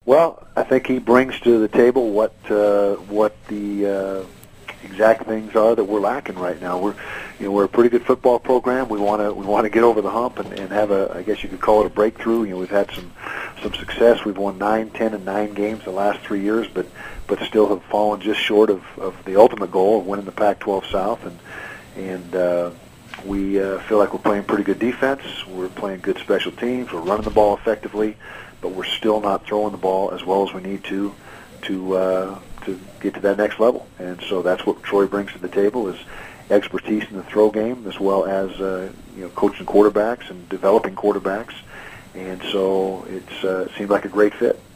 Well, I think he brings to the table what the exact things are that we're lacking right now. We're a pretty good football program. We want to get over the hump and have I guess you could call it a breakthrough. We've had some success. We've won 9, 10, and 9 games the last 3 years, but still have fallen just short of the ultimate goal of winning the Pac-12 South. And we feel like we're playing pretty good defense. We're playing good special teams. We're running the ball effectively, but we're still not throwing the ball as well as we need to get to that next level. And so that's what Troy brings to the table is expertise in the throw game as well as coaching quarterbacks and developing quarterbacks. And so it seemed like a great fit.